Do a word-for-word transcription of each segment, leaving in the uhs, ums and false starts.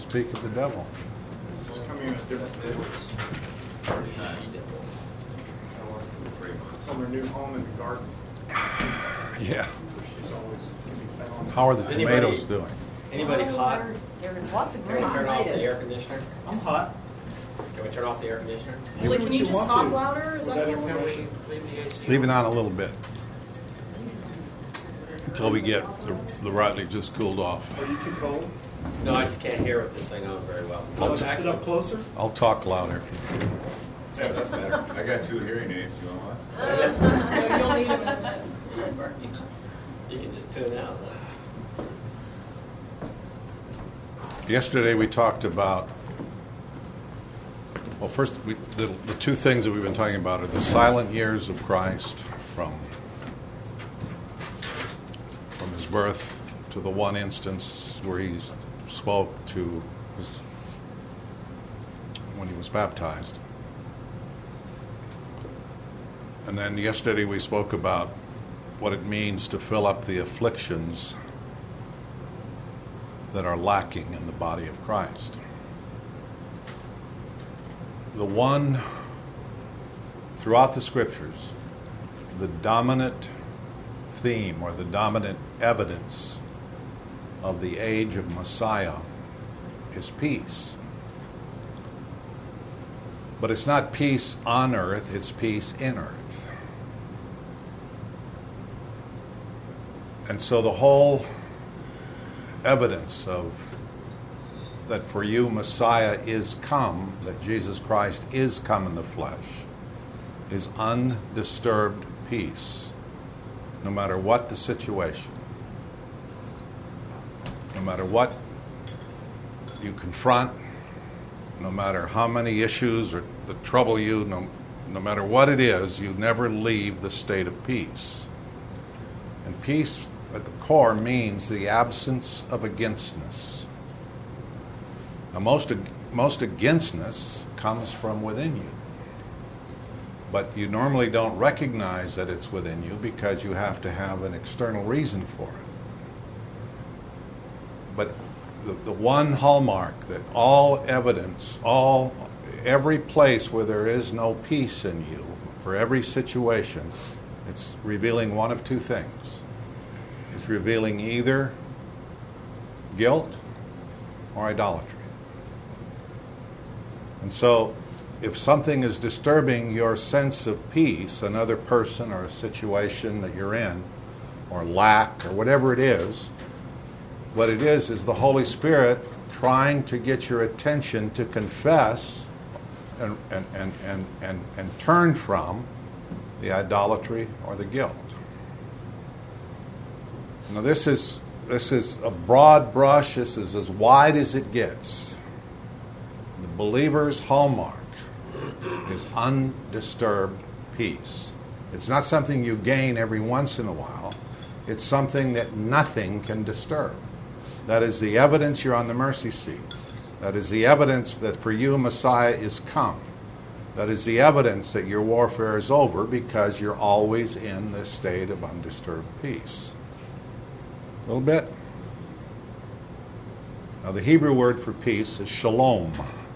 speak of the devil. Just coming in a different voice. From her new home in the garden. Yeah. So she's always can be found. How are the Anybody- tomatoes doing? Anybody hot? There's lots of Can we green. turn off the air conditioner? I'm hot. Can we turn off the air conditioner? Do Like, what can you you just want talk to. louder? Is Would that that cool? interfere? Leave it on a little bit until we get the, the Rodney just cooled off. Are you too cold? No, I just can't hear with this thing on very well. I'll Oh, sit actually- up closer. I'll talk louder. Yeah, that's better. I got two hearing aids. You want one? No, you'll need them in a minute. You can just tune out. Yesterday we talked about, well, first, we, the, the two things that we've been talking about are the silent years of Christ from, from his birth to the one instance where he spoke to his, when he was baptized. And then yesterday we spoke about what it means to fill up the afflictions that are lacking in the body of Christ. The one, throughout the scriptures, the dominant theme or the dominant evidence of the age of Messiah is peace. But it's not peace on earth, it's peace in earth. And so the whole evidence of that for you Messiah is come, that Jesus Christ is come in the flesh, is undisturbed peace, no matter what the situation, no matter what you confront, no matter how many issues or that trouble you, no, no matter what it is, you never leave the state of peace. And peace at the core means the absence of againstness. Now, most most againstness comes from within you, but you normally don't recognize that it's within you because you have to have an external reason for it. But the, the one hallmark that all evidence, all every place where there is no peace in you, for every situation, it's revealing one of two things. It's revealing either guilt or idolatry. And so, if something is disturbing your sense of peace, another person or a situation that you're in, or lack, or whatever it is, what it is is the Holy Spirit trying to get your attention to confess and, and, and, and, and, and turn from the idolatry or the guilt. Now this is this is a broad brush. This is as wide as it gets. The believer's hallmark is undisturbed peace. It's not something you gain every once in a while. It's something that nothing can disturb. That is the evidence you're on the mercy seat. That is the evidence that for you Messiah is come. That is the evidence that your warfare is over because you're always in this state of undisturbed peace. A little bit. Now the Hebrew word for peace is shalom.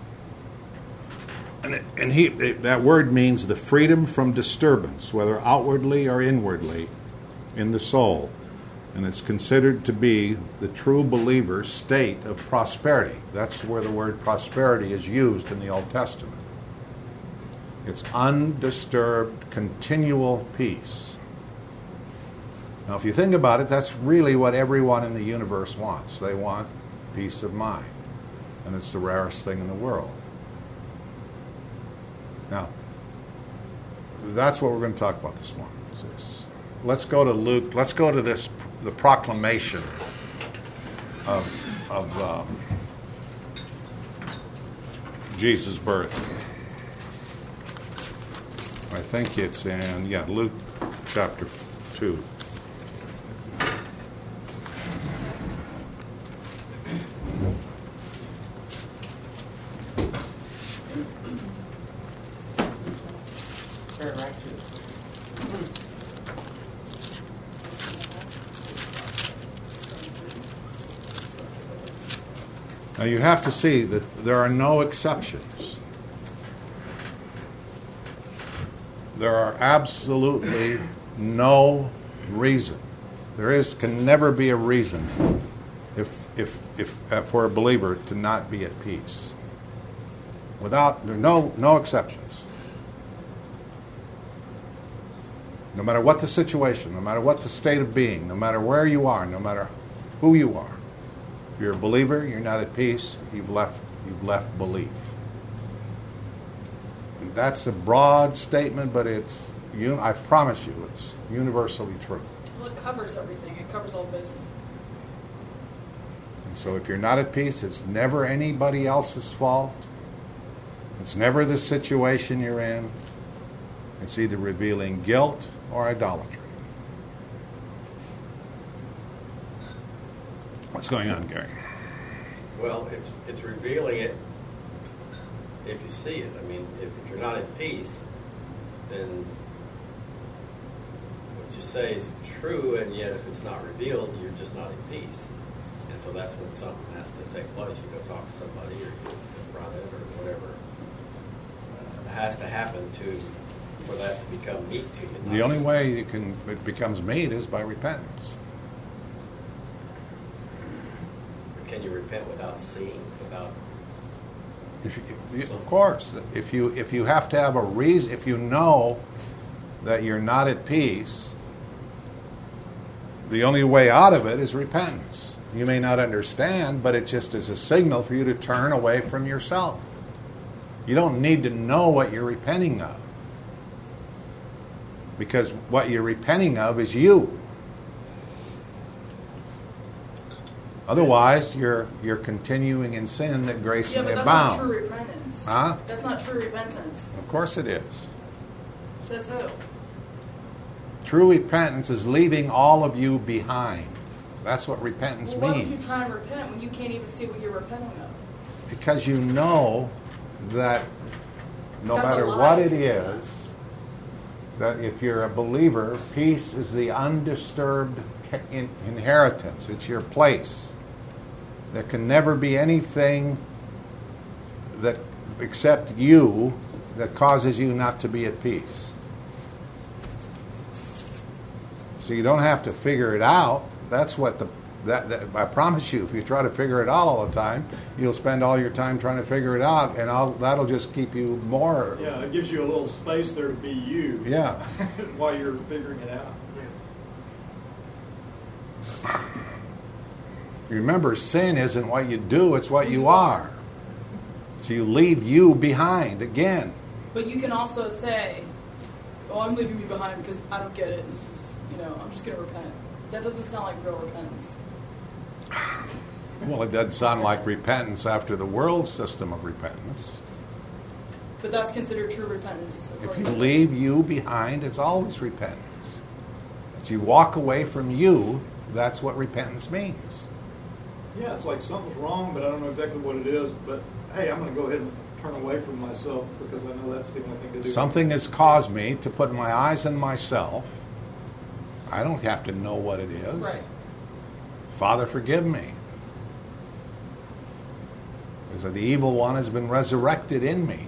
And, it, and he, it, that word means the freedom from disturbance, whether outwardly or inwardly, in the soul. And it's considered to be the true believer's state of prosperity. That's where the word prosperity is used in the Old Testament. It's undisturbed, continual peace. Now, if you think about it, that's really what everyone in the universe wants. They want peace of mind. And it's the rarest thing in the world. Now, that's what we're going to talk about this morning. Is this. Let's go to Luke. Let's go to this, the proclamation of, of um, Jesus' birth. I think it's in, yeah, Luke chapter two. Turn right to it. Now you have to see that there are no exceptions. There are absolutely no reason. There is can never be a reason if if if uh, for a believer to not be at peace. Without there are no no exceptions. No matter what the situation, no matter what the state of being, no matter where you are, no matter who you are. If you're a believer, you're not at peace, you've left you've left belief. And that's a broad statement, but it's you I promise you it's universally true. Well, it covers everything. It covers all bases. And so if you're not at peace, it's never anybody else's fault. It's never the situation you're in. It's either revealing guilt or idolatry. What's going on, Gary? Well, it's it's revealing it if you see it. I mean, if, if you're not at peace, then what you say is true, and yet if it's not revealed, you're just not at peace. And so that's when something has to take place. You go talk to somebody, or you confront it, or whatever uh, has to happen to for that to become meat to you. The only way you can it becomes meat is by repentance. Can you repent without seeing, without? If you, of course, if you if you have to have a reason, if you know that you're not at peace, the only way out of it is repentance. You may not understand, but it just is a signal for you to turn away from yourself. You don't need to know what you're repenting of, because what you're repenting of is you. Otherwise, you're you're continuing in sin that grace Yeah, may but that's abound. not true repentance. Huh? That's not true repentance. Of course it is. Says who? True repentance is leaving all of you behind. That's what repentance Well, why would you means. try and repent when you can't even see what you're repenting of? Because you know that no That's a matter lie. what it is, that if you're a believer, peace is the undisturbed in- inheritance. It's your place. There can never be anything that except you that causes you not to be at peace. So you don't have to figure it out. That's what the that, that I promise you. If you try to figure it out all the time, you'll spend all your time trying to figure it out, and I'll, that'll just keep you more. Yeah, it gives you a little space there to be you. Yeah. While you're figuring it out. Remember, sin isn't what you do, it's what you are. So you leave you behind again. But you can also say, "Oh, I'm leaving me behind because I don't get it. This is, you know, I'm just going to repent." That doesn't sound like real repentance. Well, it doesn't sound like repentance after the world system of repentance. But that's considered true repentance. If according you to leave this. you behind, it's always repentance. As you walk away from you, that's what repentance means. Yeah, it's like something's wrong, but I don't know exactly what it is. But hey, I'm going to go ahead and turn away from myself because I know that's the only thing to do. Something has caused me to put my eyes on myself. I don't have to know what it is. Right. Father, forgive me. Because the evil one has been resurrected in me.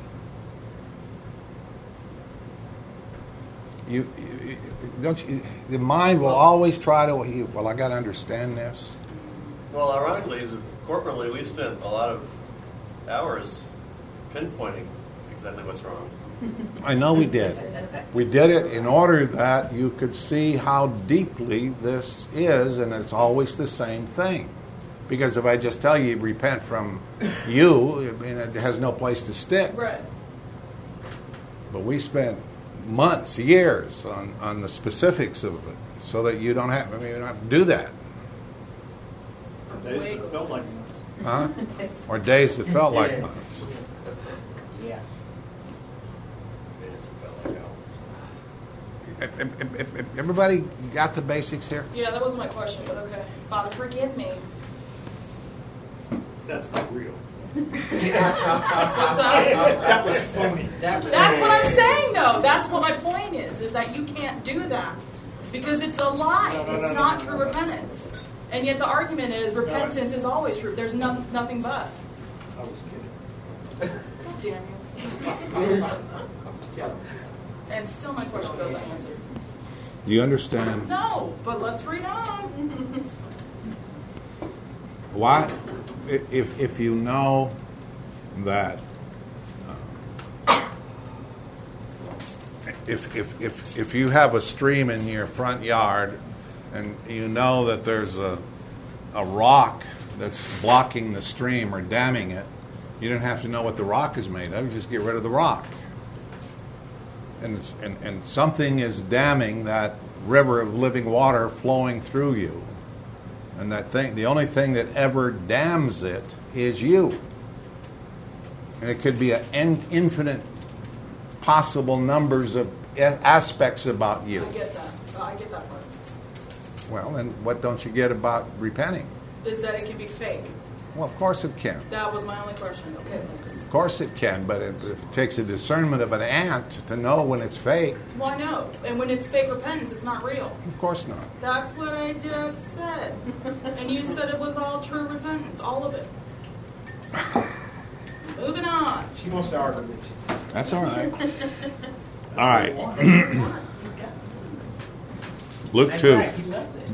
You, you don't you, the mind will always try to, well, I got to understand this. Well, ironically, the, corporately, we spent a lot of hours pinpointing exactly what's wrong. I know we did. We did it in order that you could see how deeply this is, and it's always the same thing. Because if I just tell you repent from you, I mean, it has no place to stick. Right. But we spent months, years on, on the specifics of it, so that you don't have. I mean, you don't have to do that, Or days that it felt like months. huh? Or days that felt like months. Yeah. Minutes felt like hours. Everybody got the basics here? Yeah, that wasn't my question, but okay. Father, forgive me. That's not real. What's up? That was phony. That's what I'm saying, though. That's what my point is, is that you can't do that. Because it's a lie. No, no, no, it's no, not no, true no, no. repentance. And yet the argument is repentance is always true. There's no, nothing but. was kidding. God damn you. Yeah. And still my question doesn't answer. Do you understand No, but let's read on. why? i- If if you know that, uh, if if if if you have a stream in your front yard, and you know that there's a a rock that's blocking the stream or damming it, you don't have to know what the rock is made of. You just get rid of the rock. And, it's, and, and something is damming that river of living water flowing through you. And that thing, the only thing that ever dams it is you. And it could be an infinite possible numbers of aspects about you. I get that. I get that part. Well, then what don't you get about repenting? Is that it can be fake. Well, of course it can. That was my only question. Okay, thanks. Of course it can, but it, it takes a discernment of an ant to know when it's fake. Well, I know. And when it's fake repentance, it's not real. Of course not. That's what I just said. And you said it was all true repentance, all of it. Moving on. She wants to argue with you. That's all right. All right. Luke That's two. right, he loves it.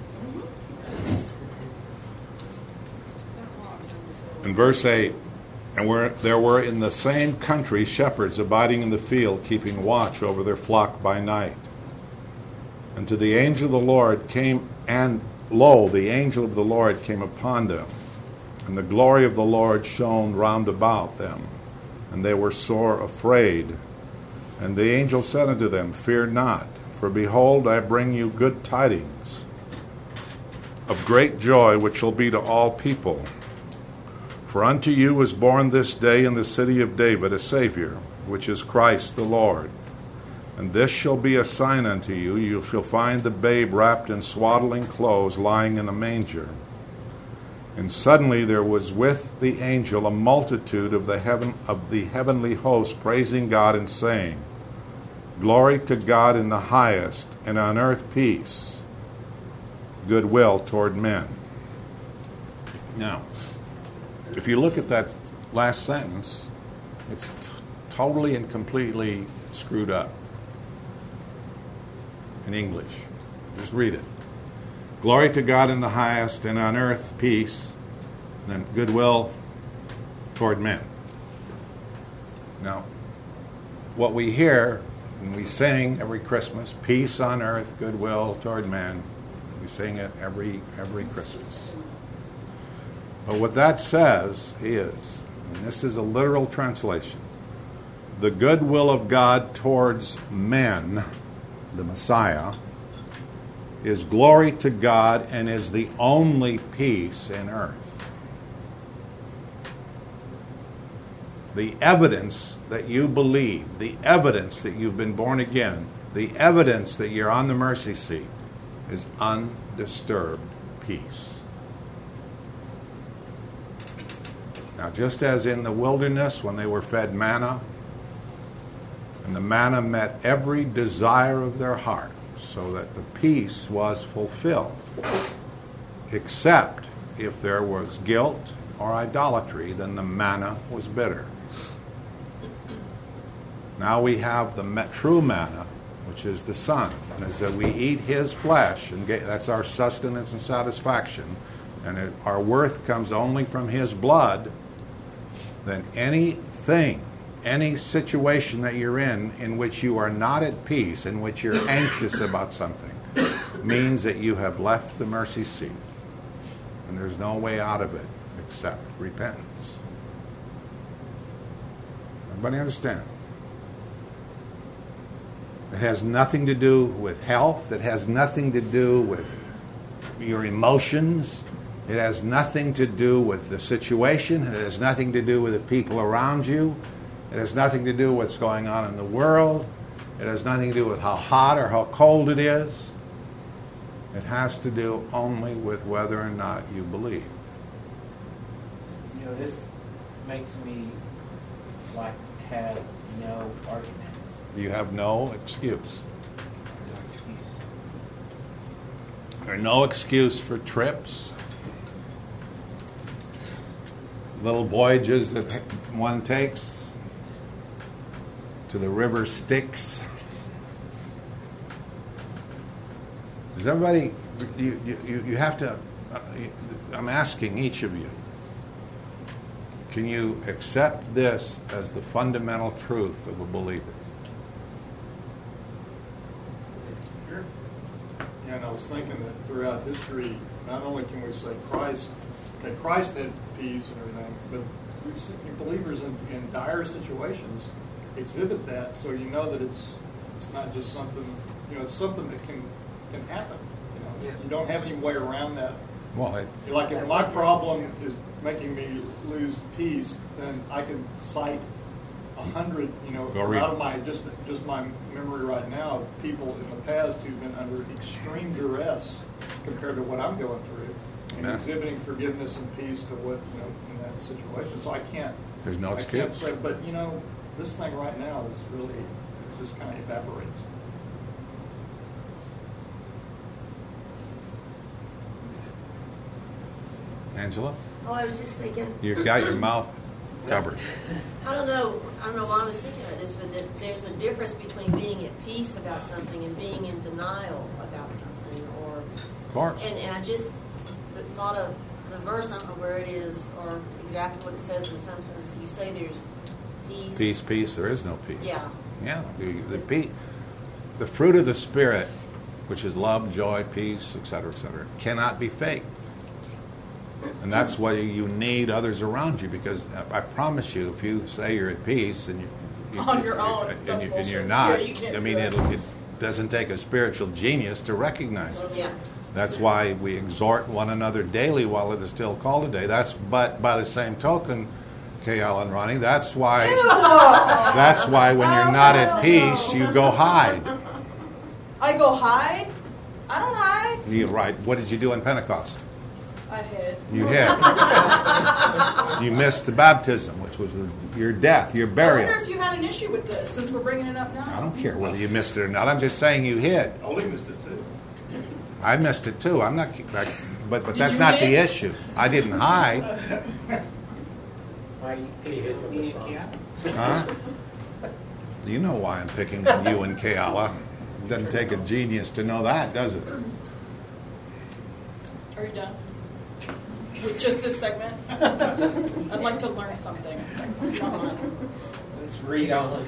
In verse eight, and were, there were in the same country shepherds abiding in the field, keeping watch over their flock by night. And to the angel of the Lord came, and lo, the angel of the Lord came upon them, and the glory of the Lord shone round about them, and they were sore afraid. And the angel said unto them, Fear not, for behold, I bring you good tidings of great joy, which shall be to all people. For unto you is born this day in the city of David a Savior, which is Christ the Lord. And this shall be a sign unto you, you shall find the babe wrapped in swaddling clothes, lying in a manger. And suddenly there was with the angel a multitude of the heaven of the heavenly host, praising God and saying, Glory to God in the highest, and on earth peace, goodwill toward men. Now, if you look at that last sentence, it's t- totally and completely screwed up in English. Just read it. Glory to God in the highest, and on earth peace, and then goodwill toward men. Now, what we hear when we sing every Christmas, peace on earth, goodwill toward men, we sing it every every Christmas. But what that says is, and this is a literal translation, the goodwill of God towards men, the Messiah, is glory to God and is the only peace in earth. The evidence that you believe, the evidence that you've been born again, the evidence that you're on the mercy seat is undisturbed peace. Now, just as in the wilderness when they were fed manna, and the manna met every desire of their heart, so that the peace was fulfilled, except if there was guilt or idolatry, then the manna was bitter. Now we have the true manna, which is the Son, and as that we eat His flesh, and get, that's our sustenance and satisfaction, and it, our worth comes only from His blood. Then anything, any situation that you're in, in which you are not at peace, in which you're anxious about something, means that you have left the mercy seat. And there's no way out of it except repentance. Everybody understand? It has nothing to do with health. It has nothing to do with your emotions. It has nothing to do with the situation. It has nothing to do with the people around you. It has nothing to do with what's going on in the world. It has nothing to do with how hot or how cold it is. It has to do only with whether or not you believe. You know, this makes me like have no argument. You have no excuse. No excuse. There's no excuse for trips. little voyages that one takes to the river Styx. Does everybody, you, you, you have to, uh, you, I'm asking each of you, can you accept this as the fundamental truth of a believer? Sure. Yeah, and I was thinking that throughout history, not only can we say Christ, okay, Christ had peace and everything, but we've seen believers in, in dire situations exhibit that, so you know that it's it's not just something, you know, it's something that can can happen. You know, Yeah. you don't have any way around that. Well, it, You're like, if my problem is making me lose peace, then I can cite a hundred, you know, Go from read. out of my just just my memory right now of people in the past who've been under extreme duress compared to what I'm going through, and Yeah. exhibiting forgiveness and peace to what, you know, in that situation. So I can't. There's no I can't excuse. say, but you know, this thing right now is really, it just kind of evaporates. Angela, Oh, I was just thinking, you've got your mouth covered. I don't know, I don't know why I was thinking of this, but that there's a difference between being at peace about something and being in denial about something, or, Of course. and, and I just thought of the verse, I don't know where it is, or exactly what it says, but some says, you say there's peace. Peace, peace, there is no peace. Yeah. Yeah. The, the, pe- the fruit of the Spirit, which is love, joy, peace, et cetera, et cetera, cannot be faked. And that's why you need others around you, because I promise you, if you say you're at peace and you, you On your own, and, that's you, and you're bullshit. not, Yeah, you can't I do mean, that. it, it doesn't take a spiritual genius to recognize it. Yeah. That's why we exhort one another daily while it is still called a day. That's but by the same token, Kay Al and Ronnie, that's why that's why when you're not at peace, you go hide. I go hide? I don't hide. You right. What did you do in Pentecost? I hid. You hid. You missed the baptism, which was the, your death, your I burial. wonder if you had an issue with this, since we're bringing it up now. I don't care whether you missed it or not. I'm just saying you hid. Oli missed it too. I missed it too. I'm not, but but Did that's you not the hid? issue. I didn't hide. Why are you He hit from the picking sun. me and Keanu? Huh? You know why I'm picking you and Keala. It doesn't take a genius to know that, does it? Are you done? With just this segment? I'd like to learn something. If you don't mind. Let's read on.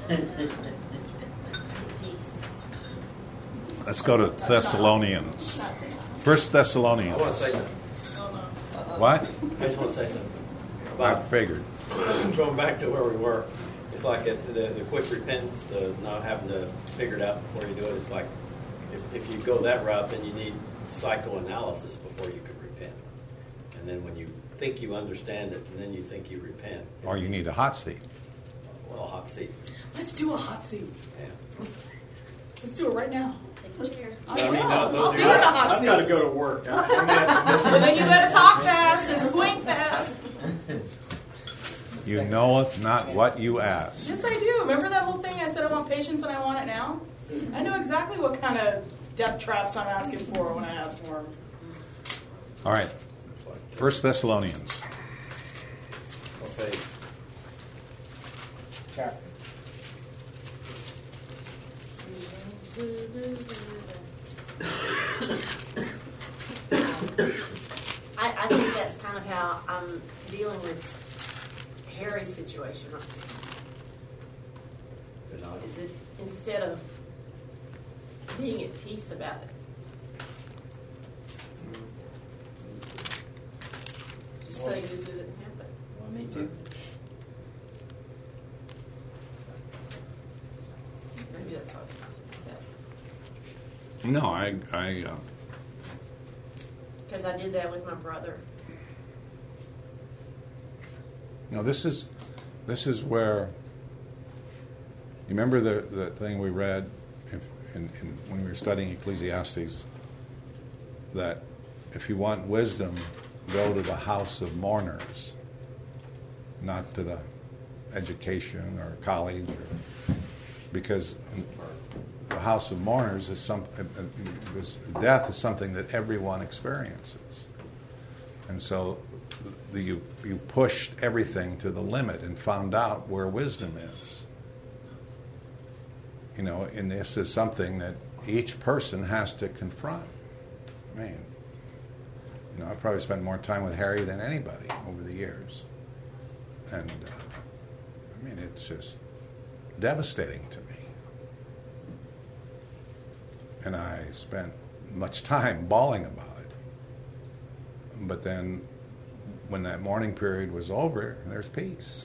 Peace. Let's go to Thessalonians. First Thessalonians. I want to say something. Oh, no. What? I just want to say something I about figured. going back to where we were. It's like it, the, the quick repentance, the not having to figure it out before you do it. It's like if, if you go that route, then you need psychoanalysis before you can repent. And then when you think you understand it, and then you think you repent. Or you need a hot seat. Well, hot seat. Let's do a hot seat. Yeah. Let's do it right now. Take a chair. I, I mean, will. no, those I'll are be your- in the hot I've seat. got to go to work. I, I may have to miss Well, then you better talk fast and squint fast. You knoweth not what you ask. Yes, I do. Remember that whole thing I said I want patience and I want it now? I know exactly what kind of death traps I'm asking for when I ask for them. All right. First Thessalonians. Okay. Chapter. I, I think that's kind of how I'm dealing with Harry's situation right Good now. night. Is it instead of being at peace about it, just saying this isn't happening. Well, me too. Maybe that's how I was talking about that. No, I, I, uh, Because I did that with my brother. no. This is, this is where. You remember the the thing we read, if, in, in, when we were studying Ecclesiastes, that if you want wisdom, go to the house of mourners, not to the education or college, or, because the house of mourners is some. This death is something that everyone experiences, and so the, you, you pushed everything to the limit and found out where wisdom is. You know, and this is something that each person has to confront. I mean, you know, I've probably spent more time with Harry than anybody over the years. And, uh, I mean, it's just devastating to me. And I spent much time bawling about it. But then, when that mourning period was over, there's peace.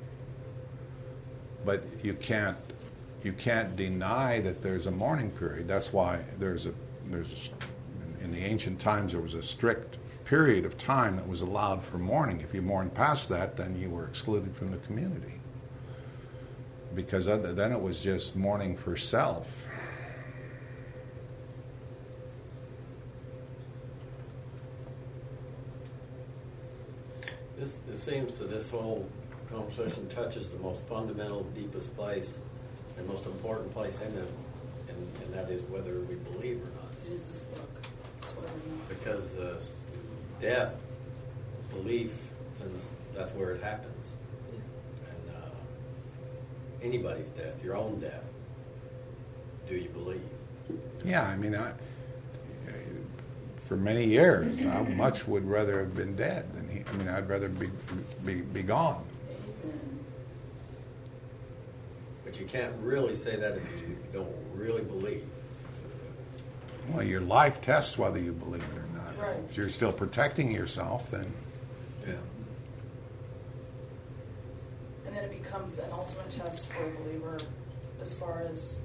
But you can't, you can't deny that there's a mourning period. That's why there's a, there's a, in the ancient times there was a strict period of time that was allowed for mourning. If you mourned past that, then you were excluded from the community. Because other, then it was just mourning for self. This, it seems that this whole conversation touches the most fundamental, deepest place and most important place in it, and, and that is whether we believe or not. It is this book. It's whether or not. Because uh, death, belief, that's where it happens. And uh, anybody's death, your own death, do you believe? Yeah, I mean, I, for many years, I much would rather have been dead than he. I mean, I'd rather be be, be gone. Amen. But you can't really say that if you don't really believe. Well, your life tests whether you believe it or not. Right. If you're still protecting yourself, then Yeah. And then it becomes an ultimate test for a believer as far as,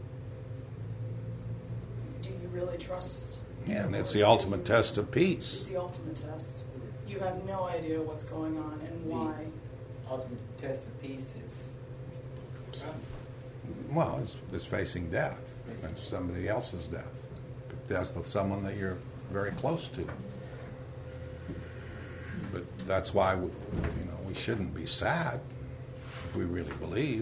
do you really trust? yeah, and the it's Lord? the ultimate Do you- test of It's peace. the ultimate test. You have no idea what's going on and why. Ultimate test of peace is Well, it's, it's facing death. It's somebody else's death. Death of someone that you're very close to. But that's why we, you know, we shouldn't be sad if we really believe.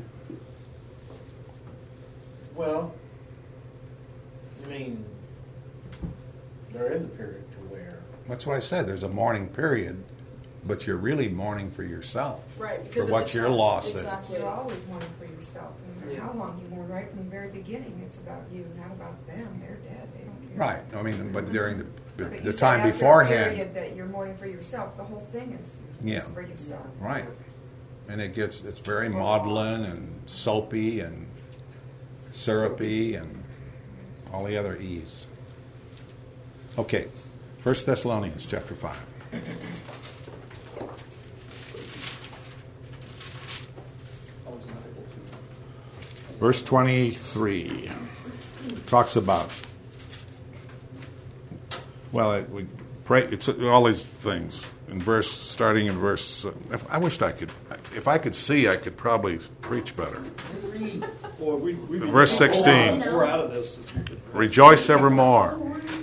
well. I mean, there is a period to where That's what I said. There's a mourning period, but you're really mourning for yourself. Right, because for it's what a your test. loss Exactly. is. You're always mourning for yourself. No matter Yeah. how long you mourn, right from the very beginning, it's about you, not about them. They're dead. They don't care. Right. I mean, but during the, But the, you the say time after a beforehand, period that you're mourning for yourself. The whole thing is Yeah. for yourself. right. And it gets, it's very maudlin and soapy and syrupy and all the other E's. Okay, First Thessalonians chapter five. I was not able to. Verse twenty-three talks about, well, it, we pray, it's all these things. In verse, starting in verse, uh, if, I wished I could, if I could see, I could probably preach better. Boy, we, we Verse sixteen. We're out of this. If you could- Rejoice evermore.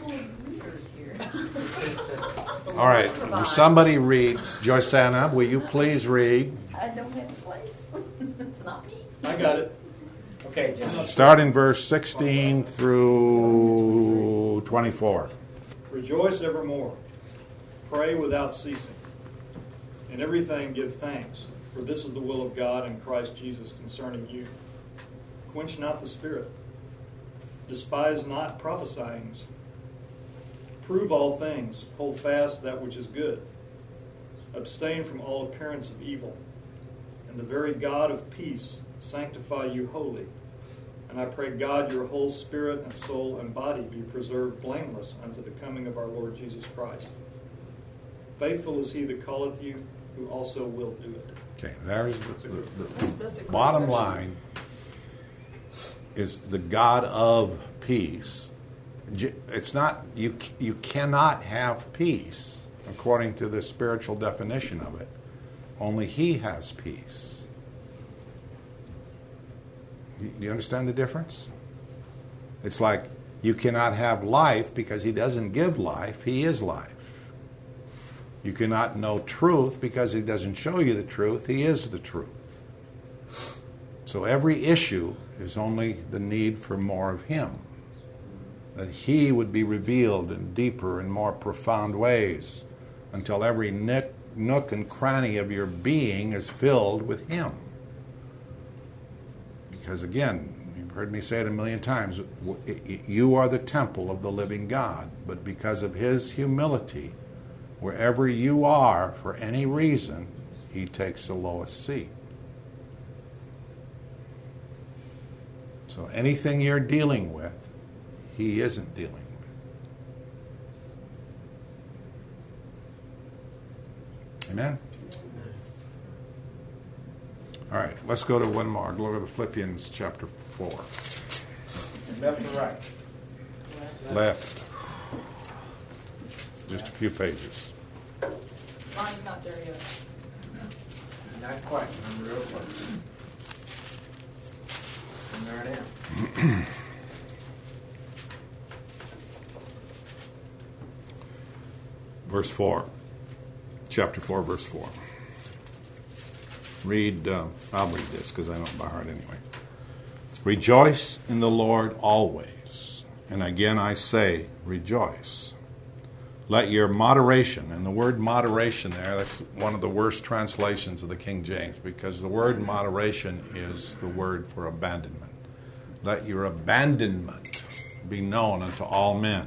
All right, will somebody read, Joyceanna, will you please read? I don't have a place. It's not me. I got it. okay. Just, Start in verse sixteen through twenty-four. Rejoice evermore. Pray without ceasing. In everything give thanks, for this is the will of God in Christ Jesus concerning you. Quench not the spirit. Despise not prophesying. Prove all things. Hold fast that which is good. Abstain from all appearance of evil. And the very God of peace sanctify you wholly. And I pray God your whole spirit and soul and body be preserved blameless unto the coming of our Lord Jesus Christ. Faithful is he that calleth you, who also will do it. Okay, there's the, the, That's, the that's a great bottom section. line is the God of peace. J- It's not, you, c- you cannot have peace according to the spiritual definition of it. Only he has peace. Do you understand the difference? It's like you cannot have life because he doesn't give life. He is life. You cannot know truth because he doesn't show you the truth. He is the truth. So every issue is only the need for more of him. That he would be revealed in deeper and more profound ways until every nit, nook and cranny of your being is filled with Him. Because again, you've heard me say it a million times, you are the temple of the living God. But because of His humility, wherever you are, for any reason, He takes the lowest seat. So anything you're dealing with, He isn't dealing with. Amen? All right, let's go to one more. Go to Philippians chapter four. Left or right? Left. Just a few pages. Mine's not there yet. Not quite. I'm real close. And there I am. Verse four. Chapter four, verse four. Read, uh, I'll read this because I know it by heart anyway. Rejoice in the Lord always. And again I say, rejoice. Let your moderation, and the word moderation there, that's one of the worst translations of the King James, because the word moderation is the word for abandonment. Let your abandonment be known unto all men.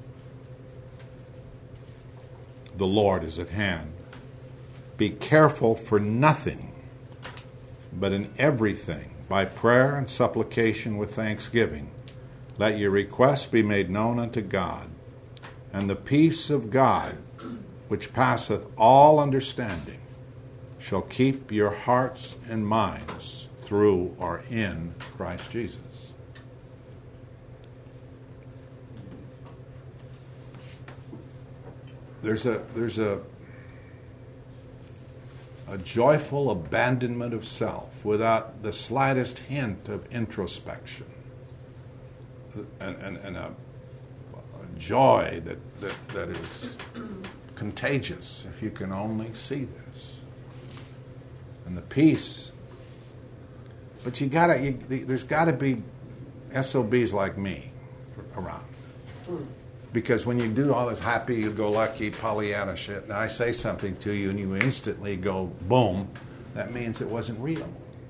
The Lord is at hand. Be careful for nothing, but in everything, by prayer and supplication with thanksgiving, let your requests be made known unto God. And the peace of God, which passeth all understanding, shall keep your hearts and minds through or in Christ Jesus. There's a there's a a joyful abandonment of self without the slightest hint of introspection, and, and, and a, a joy that, that, that is contagious if you can only see this. And the peace. But you gotta, you, there's got to be S O Bs like me around. Because when you do all this happy-go-lucky Pollyanna shit, and I say something to you and you instantly go, boom, that means it wasn't real.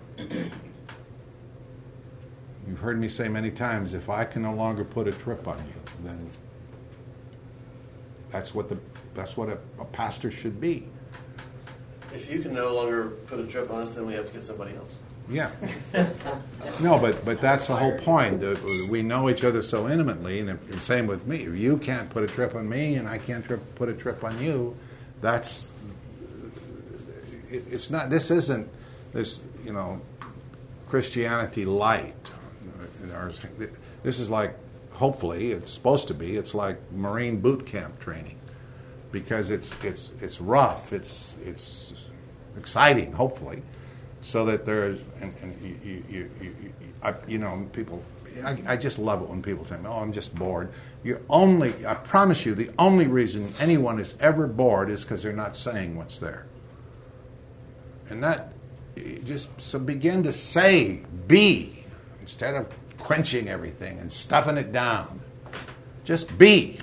You've heard me say many times, if I can no longer put a trip on you, then that's what the that's what a, a pastor should be. If you can no longer put a trip on us, then we have to get somebody else. Yeah. No, but but that's the whole point. We know each other so intimately, and if, same with me. If you can't put a trip on me, and I can't trip, put a trip on you, that's it, it's not. This isn't this you know Christianity light. This is like, hopefully, it's supposed to be. It's like Marine boot camp training, because it's it's it's rough. It's it's exciting. Hopefully. So that there's, and, and you, you, you, you, I, you know, people, I, I just love it when people say, oh, I'm just bored. You're only, I promise you, the only reason anyone is ever bored is because they're not saying what's there. And that, just so begin to say, be, instead of quenching everything and stuffing it down. Just be.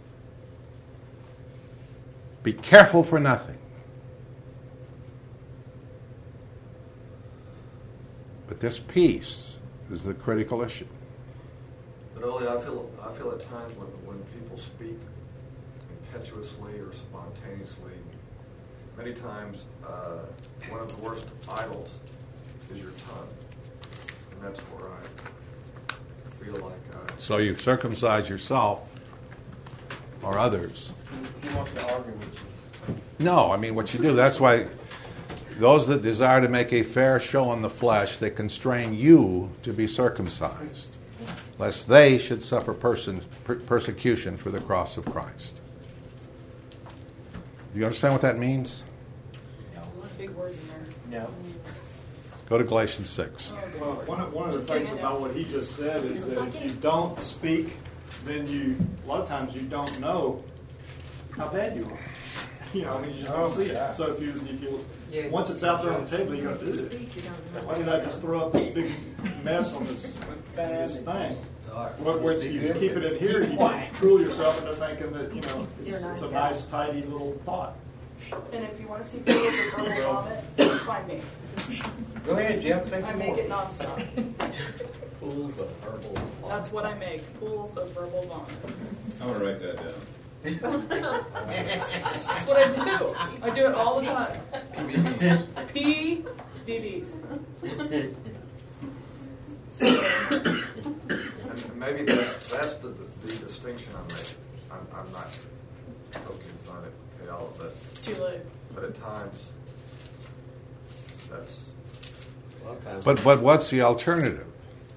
Be careful for nothing. But this peace is the critical issue. But Ole, I feel I feel at times when when people speak impetuously or spontaneously, many times uh, one of the worst idols is your tongue, and that's where I feel like. I, so you circumcise yourself or others. He, he wants to argue with you. No, I mean what you do. That's why. Those that desire to make a fair show in the flesh, they constrain you to be circumcised, lest they should suffer person, per- persecution for the cross of Christ. Do you understand what that means? No. Big words in there. No. Go to Galatians six. Well, one of, one of the Just things kidding. about what he just said is that if you don't speak, then you, a lot of times you don't know how bad you are. You know, I mean, you just don't Oh, see yeah. it. So if you, if you, Yeah. once it's out there on the table, you go, this is, why did I just throw up this big mess on this, this thing? But once you keep it in here, you can fool yourself into thinking that, you know, it's, it's a nice, tidy little thought. And if you want to see videos of verbal vomit, find me. Go ahead, Jeff. Say I some make more. it nonstop. Pools of verbal vomit. That's what I make. Pools of verbal vomit. I'm gonna write that down. That's what I do. I do it all the time. P V Bs. And maybe that's, that's the, the distinction I'm making. I'm, I'm not poking fun at y'all, but, It's too late. but at times, that's, A lot of times. But but what's the alternative?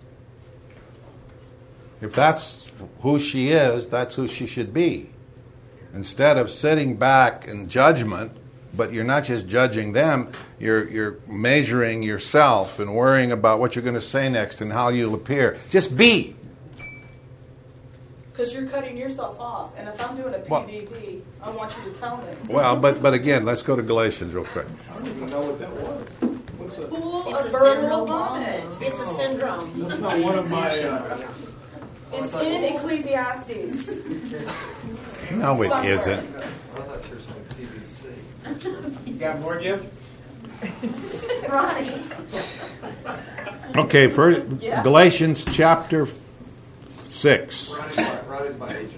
If that's who she is, that's who she should be. Instead of sitting back in judgment, but you're not just judging them, you're you're measuring yourself and worrying about what you're going to say next and how you'll appear. Just be. Because you're cutting yourself off. And if I'm doing a Well- P V V, I want you to tell me. Well, but but again, let's go to Galatians real quick. I don't even know what that was. What's a, Pool It's of a verbal syndrome. vomit. It's a syndrome. that's not one of my, uh, It's in Ecclesiastes. No, it Somewhere. isn't. I thought you were saying P V C. You got more, Jeff? Ronnie. Okay, first Yeah. Galatians chapter six. Ronnie's my, Ronnie's my agent.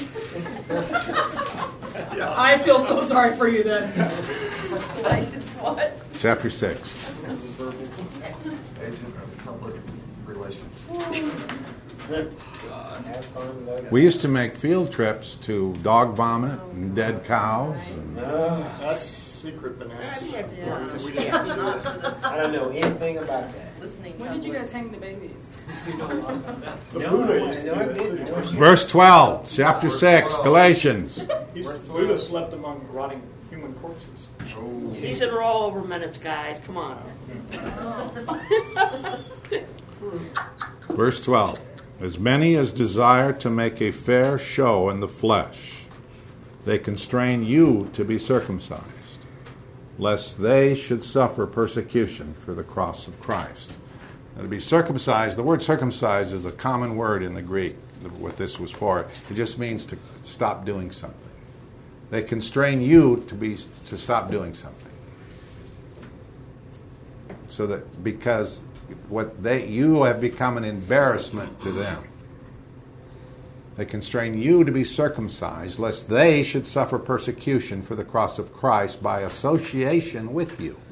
I feel so sorry for you then. Like, what? Chapter six. Agent of public relations. Have fun with that. We used to make field trips to dog vomit and dead cows. And that's secret bananas. Yeah. We didn't have to do it. I don't know anything about that. When did you guys hang the babies? The No, Buddha I used to know I do didn't. that too. verse twelve, chapter six, Galatians. He's, Buddha slept among rotting human corpses. He said we're all over minutes, guys. Come on. Verse twelve. As many as desire to make a fair show in the flesh, they constrain you to be circumcised, lest they should suffer persecution for the cross of Christ. Now, to be circumcised, the word circumcised is a common word in the Greek, what this was for. It just means to stop doing something. They constrain you to be to stop doing something. So that because what they you have become an embarrassment to them. They constrain you to be circumcised, lest they should suffer persecution for the cross of Christ by association with you.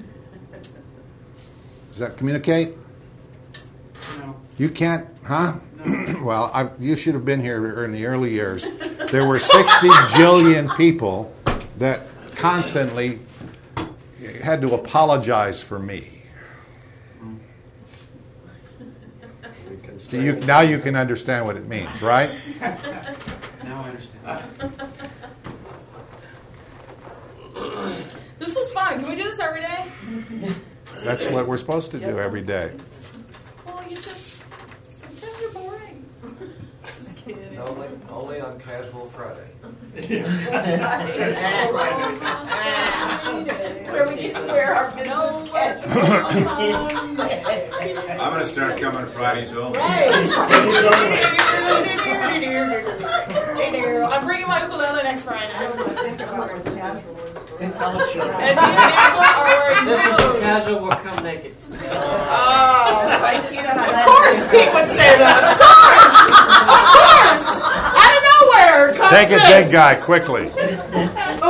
Does that communicate? No. You can't, huh? Well, I, you should have been here in the early years. There were sixty jillion people that constantly had to apologize for me. You, now you can understand what it means, right? Now I understand. This is fun. Can we do this every day? That's what we're supposed to do every day. Well, you just sometimes you're boring. Just kidding. Only, only on Casual Friday. Where we get to wear our business sketches on Monday. I'm gonna start coming Fridays only. Right. I'm bringing my ukulele next Friday. Think about what casual is for us. Tell sure. And being casual are wearing This is clothes. casual. We'll come naked. Oh, of course Pete would say that. Of course, of course, out of nowhere. comes Take it, this. big guy, quickly. Of